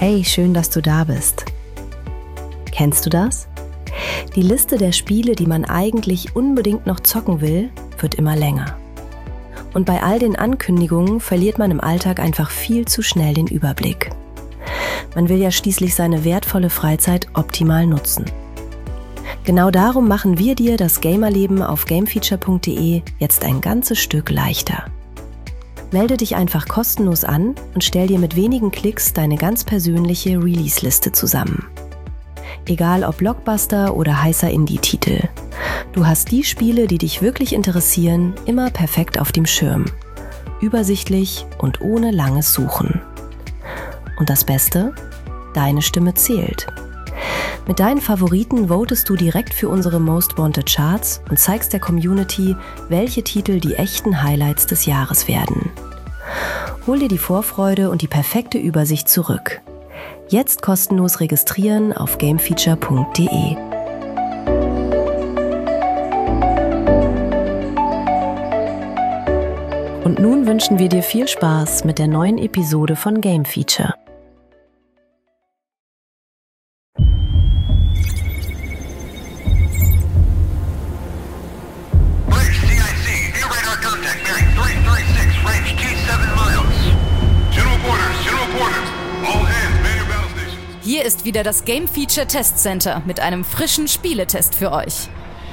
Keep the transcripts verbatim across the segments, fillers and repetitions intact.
Hey, schön, dass du da bist. Kennst du das? Die Liste der Spiele, die man eigentlich unbedingt noch zocken will, wird immer länger. Und bei all den Ankündigungen verliert man im Alltag einfach viel zu schnell den Überblick. Man will ja schließlich seine wertvolle Freizeit optimal nutzen. Genau darum machen wir dir das Gamerleben auf gamefeature punkt de jetzt ein ganzes Stück leichter. Melde dich einfach kostenlos an und stell dir mit wenigen Klicks deine ganz persönliche Release-Liste zusammen. Egal ob Blockbuster oder heißer Indie-Titel. Du hast die Spiele, die dich wirklich interessieren, immer perfekt auf dem Schirm. Übersichtlich und ohne langes Suchen. Und das Beste? Deine Stimme zählt. Mit deinen Favoriten votest du direkt für unsere Most Wanted Charts und zeigst der Community, welche Titel die echten Highlights des Jahres werden. Hol dir die Vorfreude und die perfekte Übersicht zurück. Jetzt kostenlos registrieren auf gamefeature punkt de. Und nun wünschen wir dir viel Spaß mit der neuen Episode von Game Feature. Hier ist wieder das Game Feature Test Center mit einem frischen Spieletest für euch.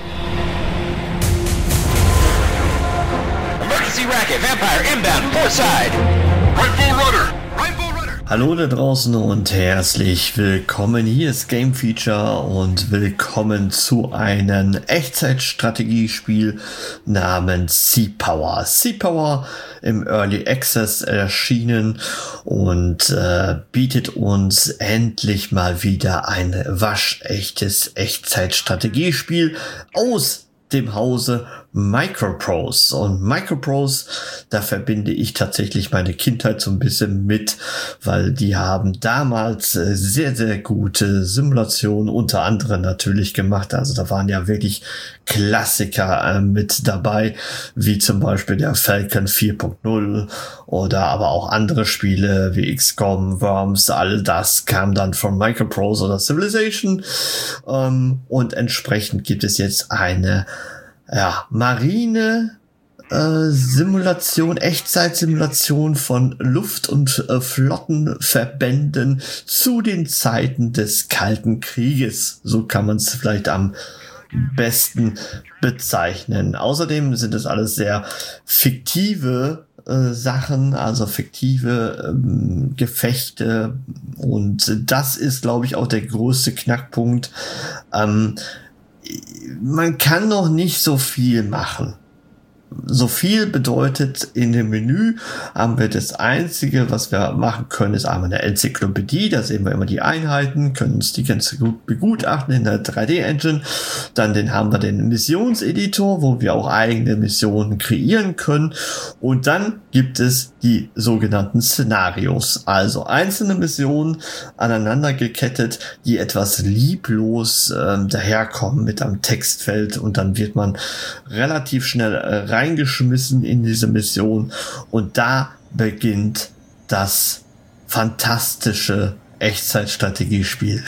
Emergency Racket, Vampire, inbound, port side. Right full rudder. Right full rudder. Hallo da draußen und herzlich willkommen. Hier ist Game Feature und willkommen zu einem Echtzeitstrategiespiel namens Seapower. Seapower im Early Access erschienen und äh, bietet uns endlich mal wieder ein waschechtes Echtzeitstrategiespiel aus dem Hause Microprose. Und Microprose, da verbinde ich tatsächlich meine Kindheit so ein bisschen mit, weil die haben damals sehr, sehr gute Simulationen unter anderem natürlich gemacht. Also da waren ja wirklich Klassiker äh, mit dabei, wie zum Beispiel der Falcon vier Punkt null oder aber auch andere Spiele wie X COM, Worms, all das kam dann von Microprose oder Civilization. Ähm, und entsprechend gibt es jetzt eine Ja, Marine äh, Simulation, Echtzeitsimulation von Luft- und äh, Flottenverbänden zu den Zeiten des Kalten Krieges. So kann man es vielleicht am besten bezeichnen. Außerdem sind es alles sehr fiktive äh, Sachen, also fiktive ähm, Gefechte. Und das ist, glaube ich, auch der größte Knackpunkt. Ähm, Man kann noch nicht so viel machen. So viel bedeutet, in dem Menü haben wir das Einzige, was wir machen können, ist einmal eine Enzyklopädie. Da sehen wir immer die Einheiten, können uns die ganz gut begutachten in der drei D-Engine. Dann den haben wir den Missionseditor, wo wir auch eigene Missionen kreieren können. Und dann gibt es die sogenannten Szenarios, also einzelne Missionen aneinander gekettet, die etwas lieblos äh, daherkommen mit einem Textfeld, und dann wird man relativ schnell äh, reingeschmissen in diese Mission, und da beginnt das fantastische Echtzeitstrategiespiel.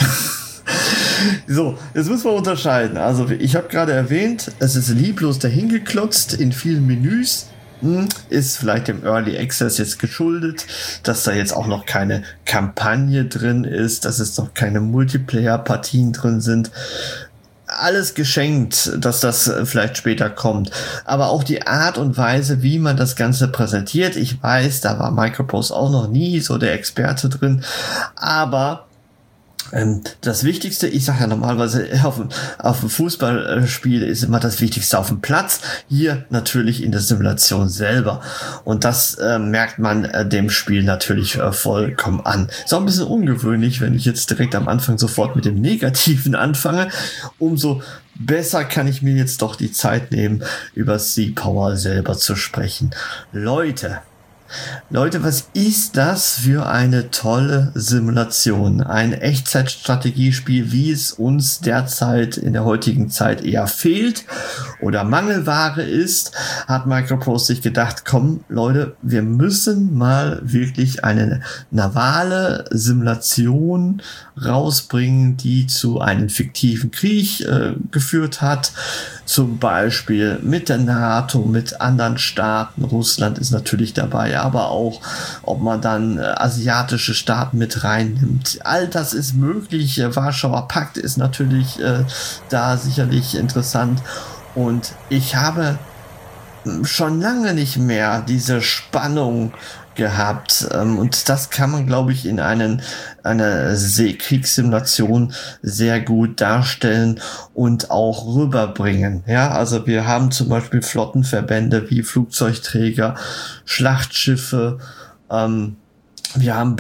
So, jetzt müssen wir unterscheiden. Also ich habe gerade erwähnt, es ist lieblos dahingeklotzt in vielen Menüs. Ist vielleicht dem Early Access jetzt geschuldet, dass da jetzt auch noch keine Kampagne drin ist, dass es noch keine Multiplayer-Partien drin sind. Alles geschenkt, dass das vielleicht später kommt. Aber auch die Art und Weise, wie man das Ganze präsentiert. Ich weiß, da war Microprose auch noch nie so der Experte drin. Aber ähm, das Wichtigste, ich sage ja normalerweise, auf, auf dem Fußballspiel ist immer das Wichtigste auf dem Platz. Hier natürlich in der Simulation selber. Und das äh, merkt man äh, dem Spiel natürlich äh, vollkommen an. Ist auch ein bisschen ungewöhnlich, wenn ich jetzt direkt am Anfang sofort mit dem Negativen anfange. Umso besser kann ich mir jetzt doch die Zeit nehmen, über Seapower selber zu sprechen. Leute, Leute, was ist das für eine tolle Simulation? Ein Echtzeitstrategiespiel, wie es uns derzeit in der heutigen Zeit eher fehlt oder Mangelware ist, hat Microprose sich gedacht, komm Leute, wir müssen mal wirklich eine navale Simulation rausbringen, die zu einem fiktiven Krieg äh, geführt hat. Zum Beispiel mit der NATO, mit anderen Staaten. Russland ist natürlich dabei, aber auch, ob man dann äh, asiatische Staaten mit reinnimmt. All das ist möglich. Der Warschauer Pakt ist natürlich äh, da sicherlich interessant. Und ich habe schon lange nicht mehr diese Spannung gehabt. Und das kann man, glaube ich, in einen, einer Seekriegssimulation sehr gut darstellen und auch rüberbringen. Ja, also wir haben zum Beispiel Flottenverbände wie Flugzeugträger, Schlachtschiffe, ähm, wir haben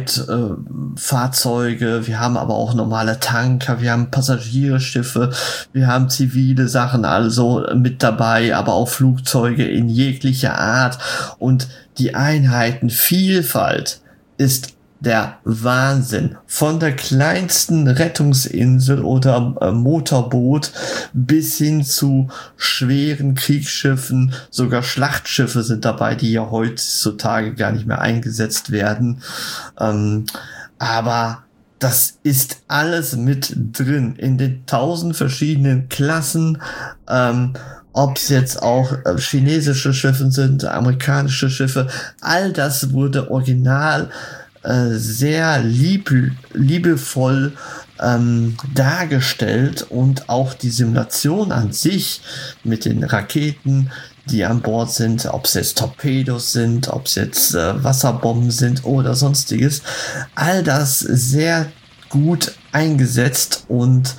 Begleitfahrzeuge, äh, wir haben aber auch normale Tanker, wir haben Passagierschiffe, wir haben zivile Sachen also mit dabei, aber auch Flugzeuge in jeglicher Art. Und die Einheitenvielfalt ist der Wahnsinn. Von der kleinsten Rettungsinsel oder äh, Motorboot bis hin zu schweren Kriegsschiffen, sogar Schlachtschiffe sind dabei, die ja heutzutage gar nicht mehr eingesetzt werden. Ähm, aber das ist alles mit drin in den tausend verschiedenen Klassen. Ähm, Ob es jetzt auch äh, chinesische Schiffe sind, amerikanische Schiffe, all das wurde original äh, sehr lieb, liebevoll ähm, dargestellt, und auch die Simulation an sich mit den Raketen, die an Bord sind, ob es jetzt Torpedos sind, ob es jetzt äh, Wasserbomben sind oder sonstiges, all das sehr gut eingesetzt und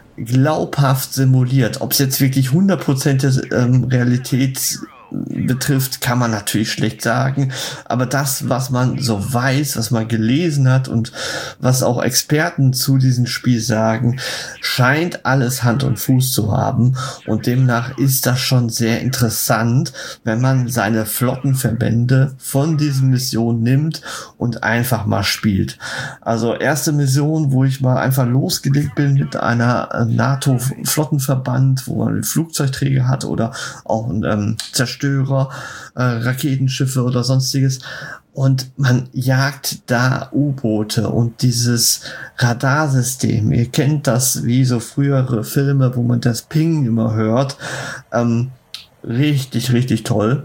glaubhaft simuliert. Ob es jetzt wirklich hundert Prozent der ähm, Realität betrifft, kann man natürlich schlecht sagen, aber das, was man so weiß, was man gelesen hat und was auch Experten zu diesem Spiel sagen, scheint alles Hand und Fuß zu haben, und demnach ist das schon sehr interessant, wenn man seine Flottenverbände von diesen Missionen nimmt und einfach mal spielt. Also erste Mission, wo ich mal einfach losgelegt bin mit einer NATO-Flottenverband, wo man einen Flugzeugträger hat oder auch einen ähm, Zerstörer, äh, Raketenschiffe oder sonstiges, und man jagt da U-Boote und dieses Radarsystem. Ihr kennt das wie so frühere Filme, wo man das Ping immer hört. Ähm, richtig, richtig toll.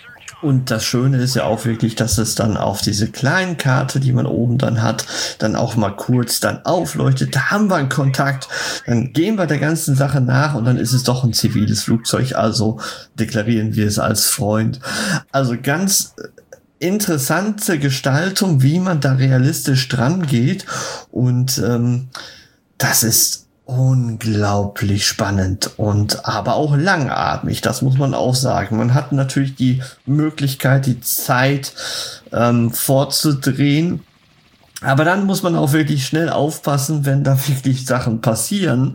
Und das Schöne ist ja auch wirklich, dass es dann auf diese kleinen Karte, die man oben dann hat, dann auch mal kurz dann aufleuchtet. Da haben wir einen Kontakt. Dann gehen wir der ganzen Sache nach und dann ist es doch ein ziviles Flugzeug. Also deklarieren wir es als Freund. Also ganz interessante Gestaltung, wie man da realistisch dran geht. Und ähm, das ist unglaublich spannend und aber auch langatmig, das muss man auch sagen. Man hat natürlich die Möglichkeit, die Zeit ähm, vorzudrehen, aber dann muss man auch wirklich schnell aufpassen, wenn da wirklich Sachen passieren,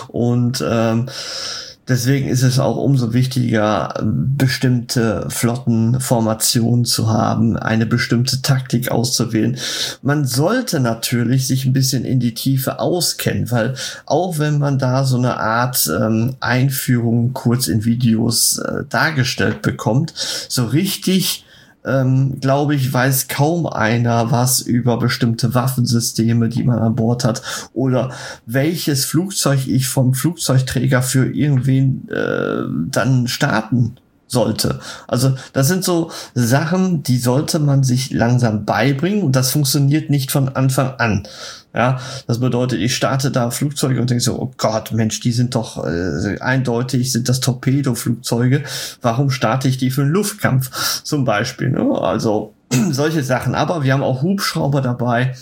und ähm, deswegen ist es auch umso wichtiger, bestimmte Flottenformationen zu haben, eine bestimmte Taktik auszuwählen. Man sollte natürlich sich ein bisschen in die Tiefe auskennen, weil auch wenn man da so eine Art ähm, Einführung kurz in Videos äh, dargestellt bekommt, so richtig Ähm, glaube ich, weiß kaum einer was über bestimmte Waffensysteme, die man an Bord hat, oder welches Flugzeug ich vom Flugzeugträger für irgendwen äh, dann starten sollte. Also das sind so Sachen, die sollte man sich langsam beibringen, und das funktioniert nicht von Anfang an. Ja, das bedeutet, ich starte da Flugzeuge und denke so, oh Gott, Mensch, die sind doch äh, eindeutig, sind das Torpedoflugzeuge. Warum starte ich die für einen Luftkampf zum Beispiel? Ne? Also solche Sachen. Aber wir haben auch Hubschrauber dabei.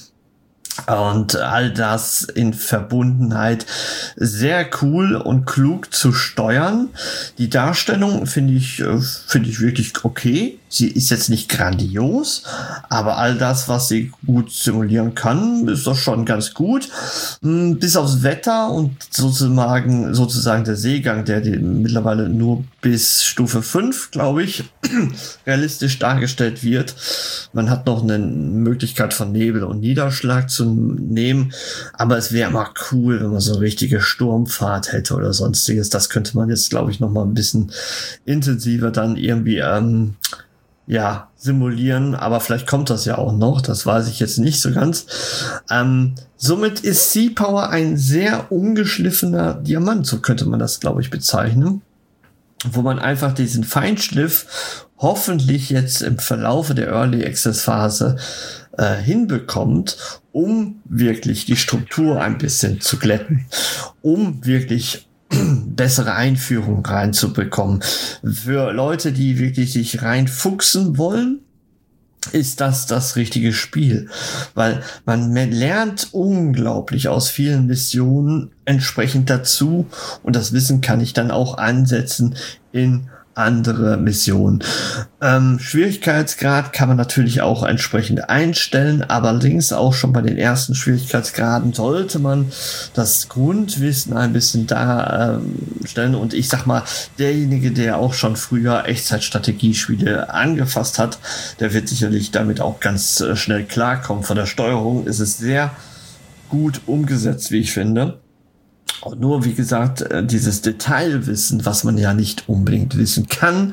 Und all das in Verbundenheit sehr cool und klug zu steuern. Die Darstellung finde ich, finde ich wirklich okay. Sie ist jetzt nicht grandios, aber all das, was sie gut simulieren kann, ist doch schon ganz gut. Bis aufs Wetter und sozusagen, sozusagen der Seegang, der die mittlerweile nur bis Stufe fünf, glaube ich, realistisch dargestellt wird. Man hat noch eine Möglichkeit von Nebel und Niederschlag zu nehmen, aber es wäre mal cool, wenn man so eine richtige Sturmfahrt hätte oder sonstiges. Das könnte man jetzt, glaube ich, noch mal ein bisschen intensiver dann irgendwie ähm, ja, simulieren, aber vielleicht kommt das ja auch noch, das weiß ich jetzt nicht so ganz. Ähm, somit ist Seapower ein sehr ungeschliffener Diamant, so könnte man das, glaube ich, bezeichnen, wo man einfach diesen Feinschliff hoffentlich jetzt im Verlaufe der Early Access Phase äh, hinbekommt, um wirklich die Struktur ein bisschen zu glätten, um wirklich bessere Einführung reinzubekommen. Für Leute, die wirklich sich reinfuchsen wollen, ist das das richtige Spiel, weil man lernt unglaublich aus vielen Missionen entsprechend dazu und das Wissen kann ich dann auch ansetzen in andere Missionen. Ähm, Schwierigkeitsgrad kann man natürlich auch entsprechend einstellen, aber allerdings auch schon bei den ersten Schwierigkeitsgraden sollte man das Grundwissen ein bisschen da ähm, stellen und ich sag mal, derjenige, der auch schon früher Echtzeitstrategiespiele angefasst hat, der wird sicherlich damit auch ganz äh, schnell klarkommen. Von der Steuerung ist es sehr gut umgesetzt, wie ich finde. Und nur, wie gesagt, dieses Detailwissen, was man ja nicht unbedingt wissen kann,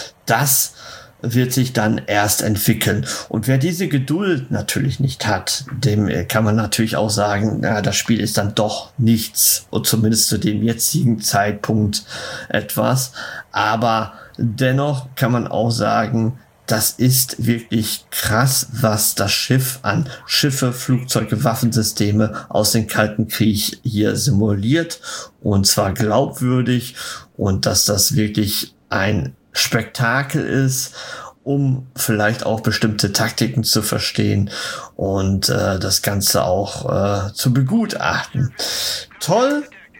das wird sich dann erst entwickeln. Und wer diese Geduld natürlich nicht hat, dem kann man natürlich auch sagen, na, das Spiel ist dann doch nichts, und zumindest zu dem jetzigen Zeitpunkt etwas. Aber dennoch kann man auch sagen, das ist wirklich krass, was das Schiff an Schiffe, Flugzeuge, Waffensysteme aus dem Kalten Krieg hier simuliert. Und zwar glaubwürdig. Und dass das wirklich ein Spektakel ist, um vielleicht auch bestimmte Taktiken zu verstehen und äh, das Ganze auch äh, zu begutachten. Toll.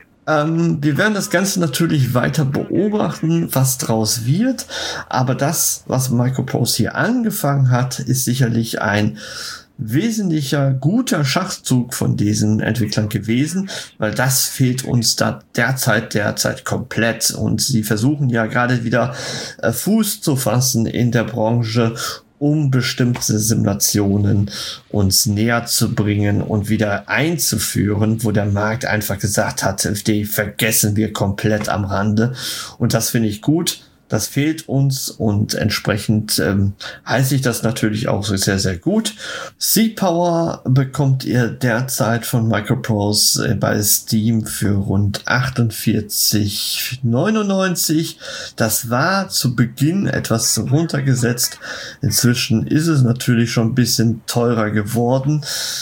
Ähm, wir werden das Ganze natürlich weiter beobachten, was draus wird, aber das, was Microprose hier angefangen hat, ist sicherlich ein wesentlicher, guter Schachzug von diesen Entwicklern gewesen, weil das fehlt uns da derzeit, derzeit komplett und sie versuchen ja gerade wieder äh, Fuß zu fassen in der Branche, um bestimmte Simulationen uns näher zu bringen und wieder einzuführen, wo der Markt einfach gesagt hat, die vergessen wir komplett am Rande. Und das finde ich gut. Das fehlt uns und entsprechend ähm, heiße ich das natürlich auch so sehr, sehr gut. Seapower bekommt ihr derzeit von Microprose äh, bei Steam für rund achtundvierzig neunundneunzig. Das war zu Beginn etwas runtergesetzt. Inzwischen ist es natürlich schon ein bisschen teurer geworden.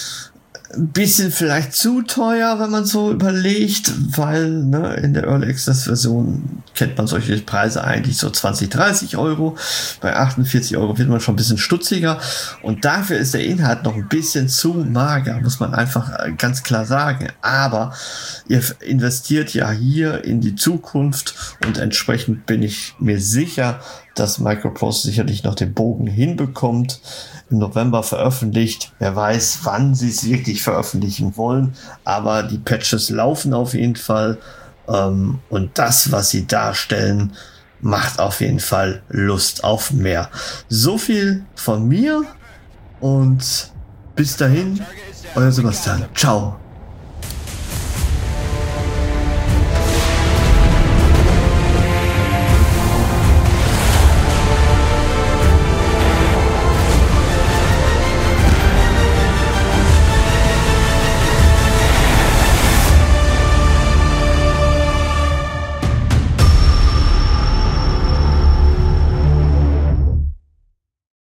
Ein bisschen vielleicht zu teuer, wenn man so überlegt, weil ne, in der Early Access Version kennt man solche Preise eigentlich so zwanzig, dreißig Euro. Bei achtundvierzig Euro wird man schon ein bisschen stutziger und dafür ist der Inhalt noch ein bisschen zu mager, muss man einfach ganz klar sagen. Aber ihr investiert ja hier in die Zukunft und entsprechend bin ich mir sicher, dass Microprose sicherlich noch den Bogen hinbekommt. Im November veröffentlicht. Wer weiß, wann sie es wirklich veröffentlichen wollen. Aber die Patches laufen auf jeden Fall. Ähm, und das, was sie darstellen, macht auf jeden Fall Lust auf mehr. So viel von mir. Und bis dahin, euer Sebastian. Ciao.